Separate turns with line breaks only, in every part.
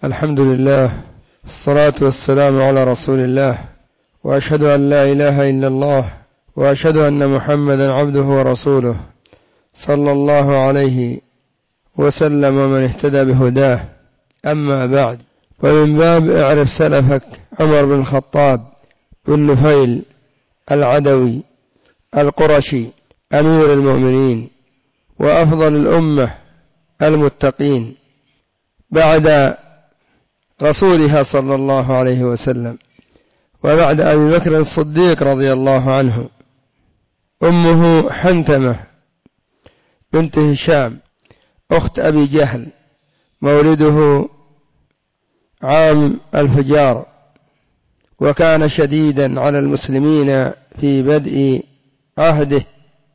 الحمد لله، الصلاة والسلام على رسول الله، وأشهد أن لا إله إلا الله، وأشهد أن محمدا عبده ورسوله صلى الله عليه وسلم ومن اهتدى بهداه. أما بعد، فمن باب اعرف سلفك عمر بن الخطاب بن نفيل العدوي القرشي أمير المؤمنين وأفضل الأمة المتقين بعد رسولها صلى الله عليه وسلم، وبعد أبي بكر الصديق رضي الله عنه. أمه حنتمة بنت هشام أخت أبي جهل، مولده عام الفجار، وكان شديدا على المسلمين في بدء عهده.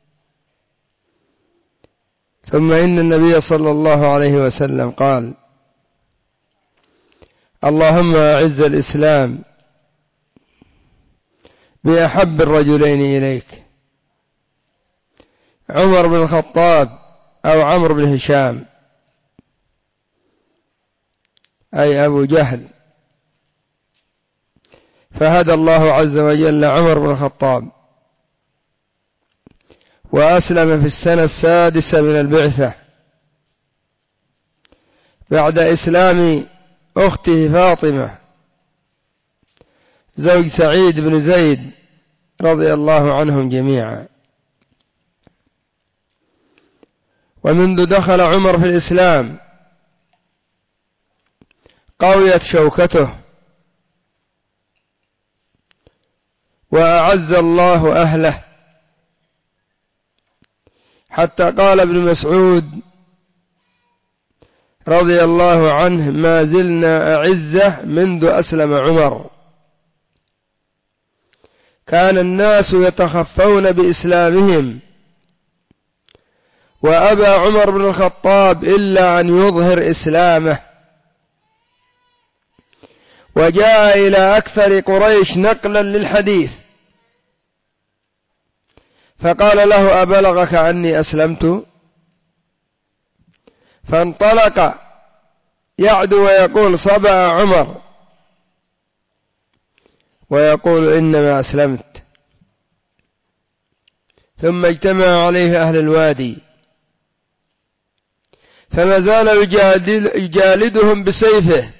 ثم إن النبي صلى الله عليه وسلم قال: اللهم أعز الإسلام بأحب الرجلين إليك، عمر بن الخطاب أو عمرو بن هشام أي أبو جهل. فهدى الله عز وجل عمر بن الخطاب وأسلم في السنة 6 من البعثة بعد إسلام أخته فاطمة زوج سعيد بن زيد رضي الله عنهم جميعا. ومنذ دخل عمر في الإسلام قويت شوكته، وأعز الله أهله، حتى قال ابن مسعود رضي الله عنه: ما زلنا أعزة منذ أسلم عمر. كان الناس يتخفون بإسلامهم، وأبى عمر بن الخطاب إلا أن يظهر إسلامه، وجاء إلى أكثر قريش نقلا للحديث فقال له: أبلغك أني أسلمت؟ فانطلق يعدو ويقول: صبأ عمر، ويقول: إنما أسلمت. ثم اجتمع عليه أهل الوادي، فما زال يجالدهم بسيفه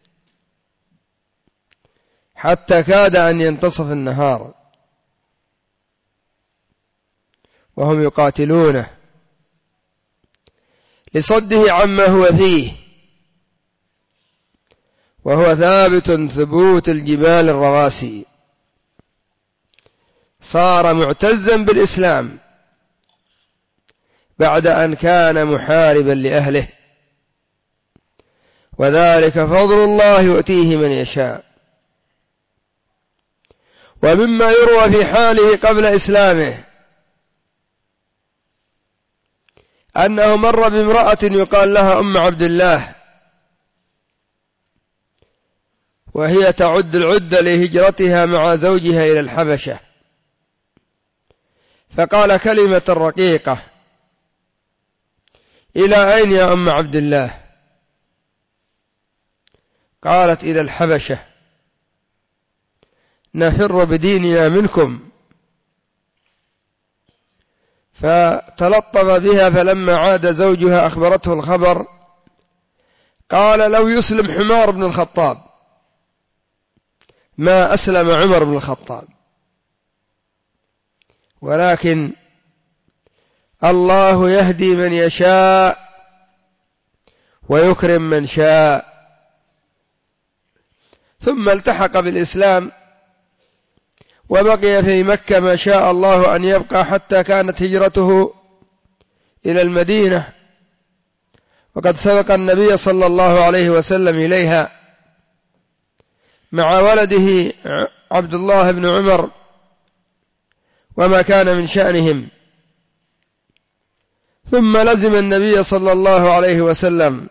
حتى كاد أن ينتصف النهار وهم يقاتلونه لصده عما هو فيه، وهو ثابت ثبوت الجبال الرواسي. صار معتزا بالإسلام بعد أن كان محاربا لأهله، وذلك فضل الله يؤتيه من يشاء. ومما يروى في حاله قبل إسلامه أنه مر بامرأة يقال لها أم عبد الله، وهي تعد العدة لهجرتها مع زوجها إلى الحبشة، فقال كلمة رقيقة: إلى أين يا أم عبد الله؟ قالت: إلى الحبشة، نفر بديننا منكم. فتلطف بها، فلما عاد زوجها أخبرته الخبر، قال: لو يسلم حمار بن الخطاب ما أسلم عمر بن الخطاب، ولكن الله يهدي من يشاء ويكرم من شاء. ثم التحق بالإسلام وبقي في مكة ما شاء الله أن يبقى حتى كانت هجرته إلى المدينة، وقد سبق النبي صلى الله عليه وسلم إليها مع ولده عبد الله بن عمر وما كان من شأنهم. ثم لزم النبي صلى الله عليه وسلم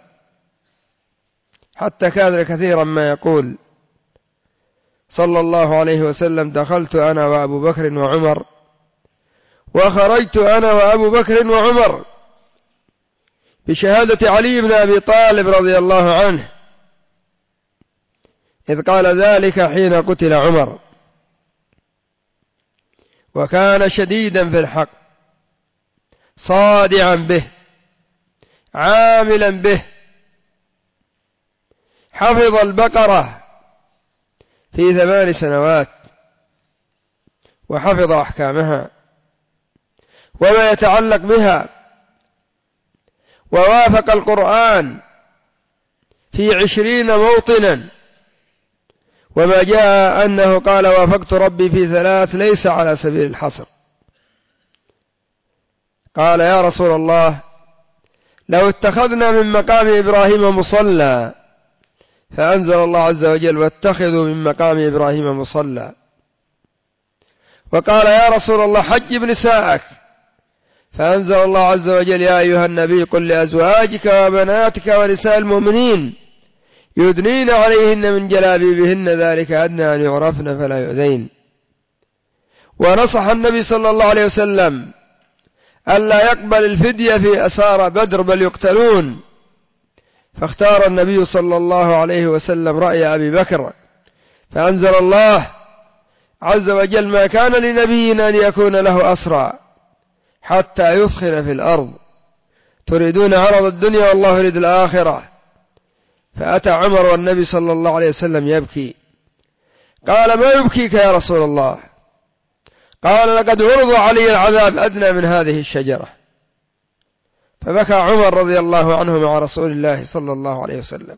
حتى كان كثيرا ما يقول صلى الله عليه وسلم: دخلت أنا وأبو بكر وعمر، وخرجت أنا وأبو بكر وعمر، بشهادة علي بن أبي طالب رضي الله عنه إذ قال ذلك حين قتل عمر، وكان شديدا في الحق صادعا به عاملا به، حفظ البقرة في 8 سنوات وحفظ أحكامها وما يتعلق بها، ووافق القرآن في 20 موطنا، وما جاء أنه قال وافقت ربي في 3 ليس على سبيل الحصر. قال يا رسول الله لو اتخذنا من مقام إبراهيم مصلى، فأنزل الله عز وجل واتخذوا من مقام إبراهيم مصلى. وقال يا رسول الله حجب نساءك، فأنزل الله عز وجل يا أيها النبي قل لأزواجك وبناتك ونساء المؤمنين يدنين عليهن من جلابيبهن ذلك أدنى أن يعرفن فلا يؤذين. ونصح النبي صلى الله عليه وسلم ألا يقبل الفدية في أسارى بدر بل يقتلون، فاختار النبي صلى الله عليه وسلم رأي أبي بكر، فأنزل الله عز وجل ما كان لنبي أن يكون له أسرى حتى يثخن في الأرض تريدون عرض الدنيا والله يريد الآخرة. فأتى عمر والنبي صلى الله عليه وسلم يبكي، قال ما يبكيك يا رسول الله؟ قال لقد عرض علي العذاب أدنى من هذه الشجرة. فبكى عمر رضي الله عنه مع رسول الله صلى الله عليه وسلم،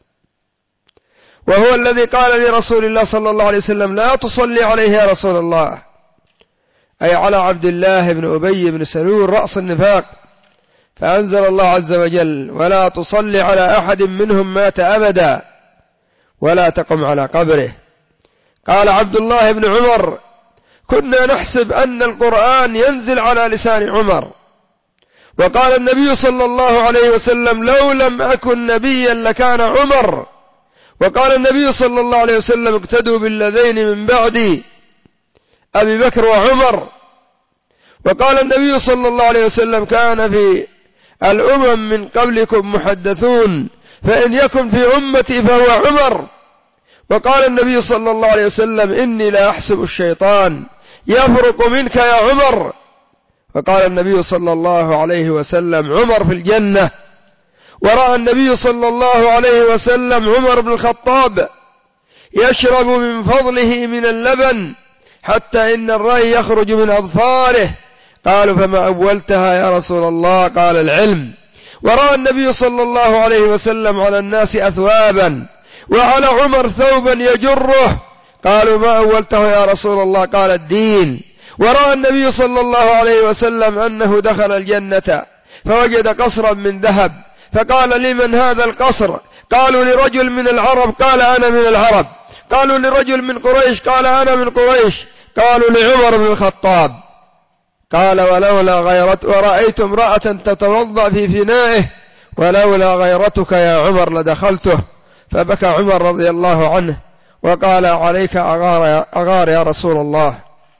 وهو الذي قال لرسول الله صلى الله عليه وسلم لا تصلي عليه يا رسول الله، أي على عبد الله بن أبي بن سلول رأس النفاق. فأنزل الله عز وجل ولا تصلي على أحد منهم مات أبدا ولا تقم على قبره. قال عبد الله بن عمر كنا نحسب أن القرآن ينزل على لسان عمر، وقال النبي صلى الله عليه وسلم لو لم أكن نبيا لكان عمر، وقال النبي صلى الله عليه وسلم اقتدوا بالذين من بعدي أبي بكر وعمر، وقال النبي صلى الله عليه وسلم كان في الأمم من قبلكم محدثون فإن يكن في أمتي فهو عمر، وقال النبي صلى الله عليه وسلم إني لا أحسب الشيطان يفرق منك يا عمر، وقال النبي صلى الله عليه وسلم عمر في الجنة. ورأى النبي صلى الله عليه وسلم عمر بن الخطاب يشرب من فضله من اللبن حتى إن الرأي يخرج من أظفاره. قالوا فما أولتها يا رسول الله؟ قال العلم. ورأى النبي صلى الله عليه وسلم على الناس أثوابا وعلى عمر ثوبا يجره، قالوا ما أولته يا رسول الله؟ قال الدين. ورأى النبي صلى الله عليه وسلم أنه دخل الجنة فوجد قصرا من ذهب، فقال لمن هذا القصر؟ قالوا لرجل من العرب، قال أنا من العرب. قالوا لرجل من قريش، قال أنا من قريش. قالوا لعمر بن الخطاب، قال ولولا غيرت ورأيت امرأة تتوضأ في فنائه ولولا غيرتك يا عمر لدخلته. فبكى عمر رضي الله عنه وقال عليك أغار يا رسول الله.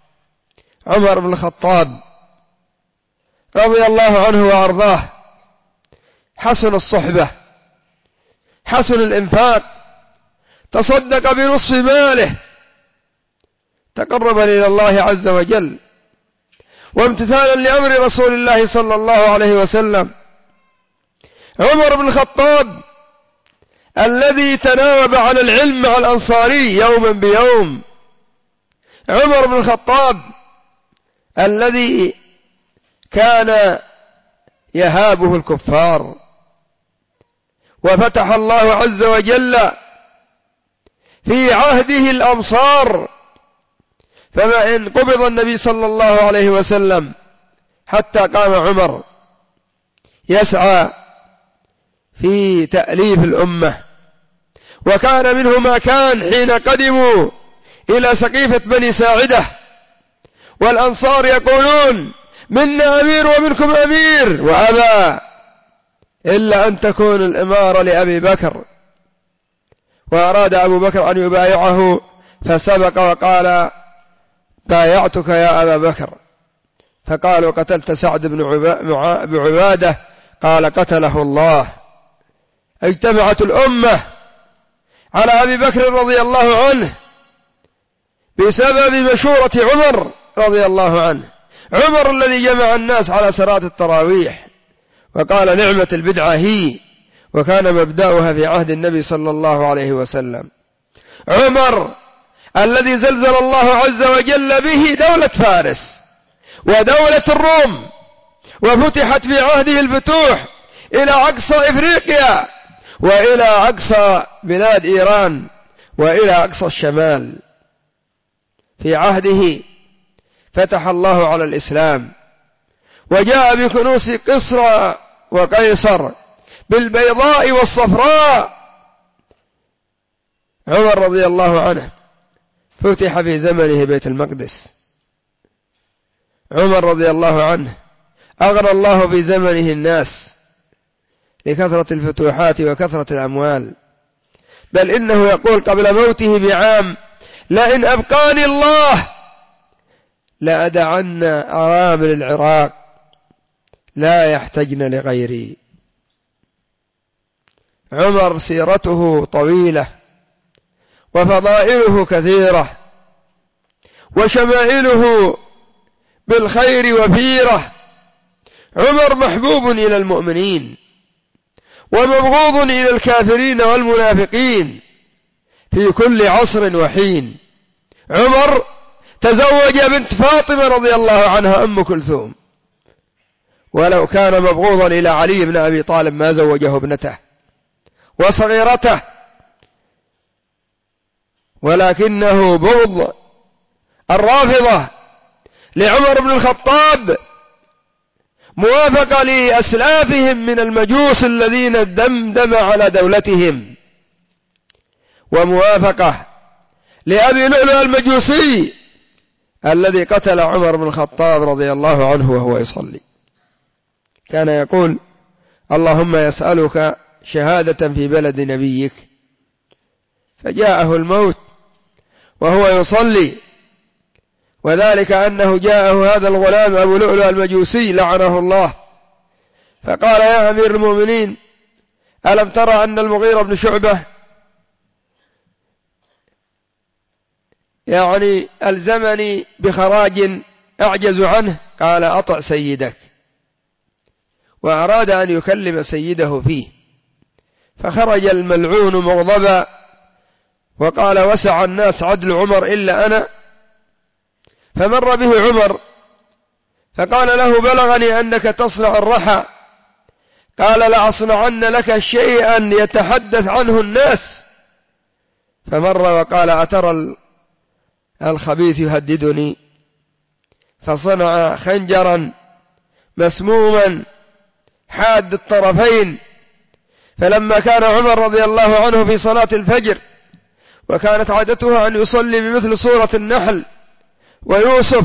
عمر بن الخطاب رضي الله عنه وأرضاه حسن الصحبة، حسن الإنفاق، تصدق بنصف ماله تقربا إلى الله عز وجل وامتثالا لأمر رسول الله صلى الله عليه وسلم. عمر بن الخطاب الذي تناوب على العلم مع الأنصاري يوما بيوم، عمر بن الخطاب الذي كان يهابه الكفار، وفتح الله عز وجل في عهده الأمصار، فما إن قبض النبي صلى الله عليه وسلم حتى قام عمر يسعى في تأليف الأمة، وكان منه ما كان حين قدموا إلى سقيفة بني ساعدة والأنصار يقولون منا أمير ومنكم أمير، وأبى إلا أن تكون الإمارة لأبي بكر، وأراد أبو بكر أن يبايعه فسبق وقال بايعتك يا أبا بكر، فقالوا قتلت سعد بن عبادة، قال قتله الله. اجتمعت الأمة على أبي بكر رضي الله عنه بسبب مشورة عمر رضي الله عنه، عمر الذي جمع الناس على صلاة التراويح وقال نعمة البدعة هي، وكان مبدأها في عهد النبي صلى الله عليه وسلم. عمر الذي زلزل الله عز وجل به دولة فارس ودولة الروم، وفتحت في عهده الفتوح إلى أقصى إفريقيا وإلى أقصى بلاد إيران وإلى أقصى الشمال. في عهده فتح الله على الإسلام، وجاء بكنوز قسرى وقيصر بالبيضاء والصفراء. عمر رضي الله عنه فتح في زمنه بيت المقدس. عمر رضي الله عنه أغنى الله في زمنه الناس لكثرة الفتوحات وكثرة الأموال، بل إنه يقول قبل موته بعام لئن أبقاني الله لأدعن أرامل العراق لا يحتجن لغيري. عمر سيرته طويلة وفضائله كثيرة وشمائله بالخير وفيرة. عمر محبوب إلى المؤمنين ومبغوض إلى الكافرين والمنافقين في كل عصر وحين. عمر تزوج بنت فاطمة رضي الله عنها أم كلثوم، ولو كان مبغوضا إلى علي بن أبي طالب ما زوجه ابنته وصغيرته، ولكنه بغض الرافضة لعمر بن الخطاب موافقة لأسلافهم من المجوس الذين دمدم على دولتهم، وموافقة لأبي لؤلؤ المجوسي الذي قتل عمر بن الخطاب رضي الله عنه وهو يصلي. كان يقول اللهم يسألك شهادة في بلد نبيك، فجاءه الموت وهو يصلي، وذلك أنه جاءه هذا الغلام أبو لؤلؤ المجوسي لعنه الله، فقال يا أمير المؤمنين ألم ترى أن المغيرة بن شعبة يعني ألزمني بخراج أعجز عنه؟ قال أطع سيدك، وأراد أن يكلم سيده فيه، فخرج الملعون مغضبا وقال وسع الناس عدل عمر إلا أنا. فمر به عمر فقال له بلغني أنك تصنع الرحى، قال لأصنعن لك شيئا يتحدث عنه الناس. فمر وقال أترى الخبيث يهددني، فصنع خنجرا مسموما حاد الطرفين. فلما كان عمر رضي الله عنه في صلاة الفجر، وكانت عادته أن يصلي بمثل سورة النحل ويوسف،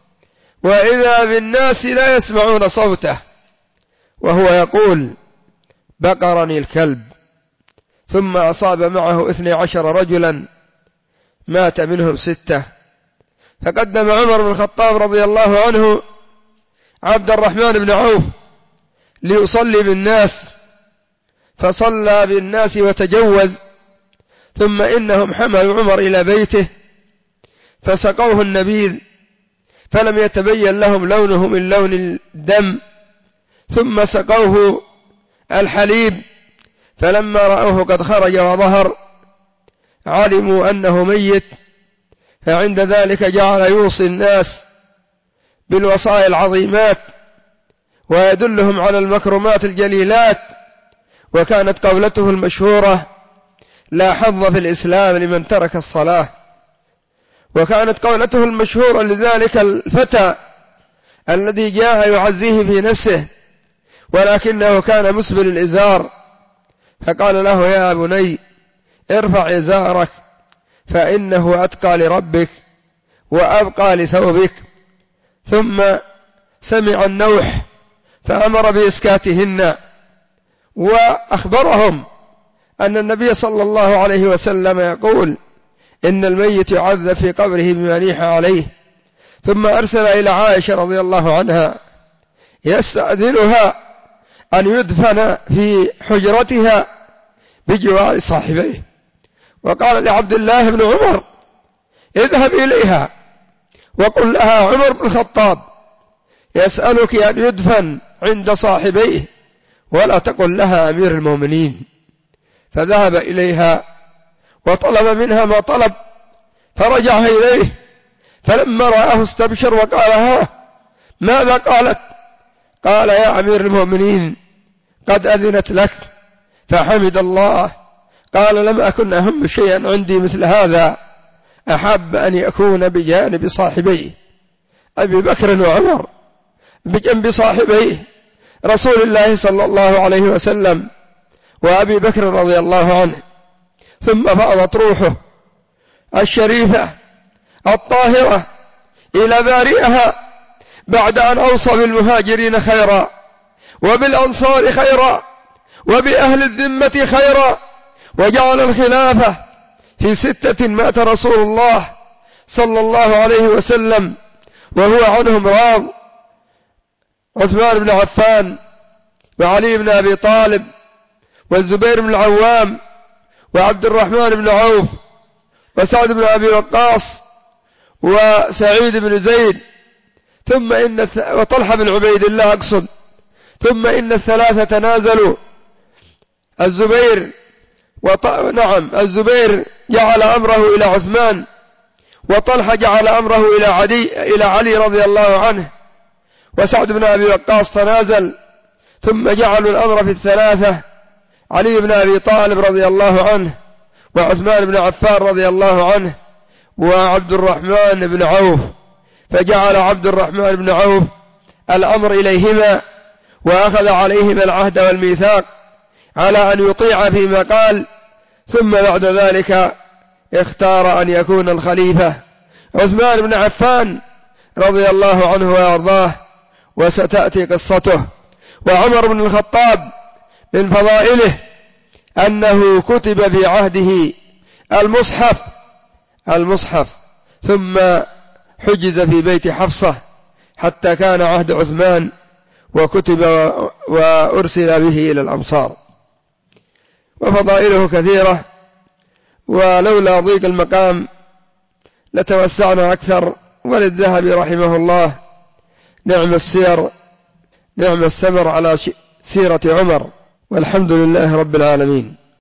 وإذا بالناس لا يسمعون صوته وهو يقول بقرني الكلب، ثم أصاب معه 12 رجلا مات منهم 6. فقدم عمر بن الخطاب رضي الله عنه عبد الرحمن بن عوف ليصلي بالناس، فصلى بالناس وتجوز، ثم إنهم حملوا عمر إلى بيته فسقوه النبيذ فلم يتبين لهم لونه من لون الدم، ثم سقوه الحليب، فلما رأوه قد خرج وظهر علموا أنه ميت. فعند ذلك جعل يوصي الناس بالوصايا العظيمات ويدلهم على المكرمات الجليلات، وكانت قولته المشهورة لا حظ في الإسلام لمن ترك الصلاة. وكانت قولته المشهورة لذلك الفتى الذي جاء يعزيه في نفسه ولكنه كان مسبل الإزار، فقال له يا بني ارفع إزارك فإنه أتقى لربك وأبقى لثوبك. ثم سمع النوح فأمر بإسكاتهن، وأخبرهم أن النبي صلى الله عليه وسلم يقول إن الميت يعذب في قبره بما نيح عليه. ثم أرسل إلى عائشة رضي الله عنها يستأذنها أن يدفن في حجرتها بجوار صاحبيه، وقال لعبد الله بن عمر: اذهب إليها وقل لها عمر بن الخطاب يسألك أن يدفن عند صاحبيه، ولا تقل لها أمير المؤمنين. فذهب إليها وطلب منها ما طلب، فرجع إليه، فلما رآه استبشر وقال: ها ماذا قالت؟ قال: يا أمير المؤمنين قد أذنت لك. فحمد الله. قال: لم أكن أهم شيئا عندي مثل هذا، أحب أن يكون بجانب صاحبيه أبي بكر وعمر، بجنب صاحبيه رسول الله صلى الله عليه وسلم وأبي بكر رضي الله عنه. ثم فاضت روحه الشريفة الطاهرة إلى بارئها بعد أن أوصى بالمهاجرين خيرا، وبالأنصار خيرا، وبأهل الذمة خيرا، وجعل الخلافة في 6 مات رسول الله صلى الله عليه وسلم وهو عنهم راض: عثمان بن عفان، وعلي بن أبي طالب، والزبير بن العوام، وعبد الرحمن بن عوف، وسعد بن أبي وقاص، وسعيد بن زيد، وطلحة بن عبيد الله أقصد. ثم إن الثلاثة تنازلوا. الزبير الزبير جعل أمره إلى عثمان، وطلحة جعل أمره إلى علي رضي الله عنه، وسعد بن أبي وقاص تنازل. ثم جعلوا الأمر في الثلاثة: علي بن أبي طالب رضي الله عنه، وعثمان بن عفان رضي الله عنه، وعبد الرحمن بن عوف. فجعل عبد الرحمن بن عوف الأمر إليهما، وأخذ عليهما العهد والميثاق على أن يطيع فيما قال. ثم بعد ذلك اختار أن يكون الخليفة عثمان بن عفان رضي الله عنه وأرضاه، وستأتي قصته. وعمر بن الخطاب من فضائله أنه كتب في عهده المصحف، ثم حجز في بيت حفصة حتى كان عهد عثمان، وكتب وأرسل به إلى الأمصار. وفضائله كثيرة، ولولا ضيق المقام لتوسعنا أكثر. وللذهبي رحمه الله: نعم السير، نعم السمر على سيرة عمر، والحمد لله رب العالمين.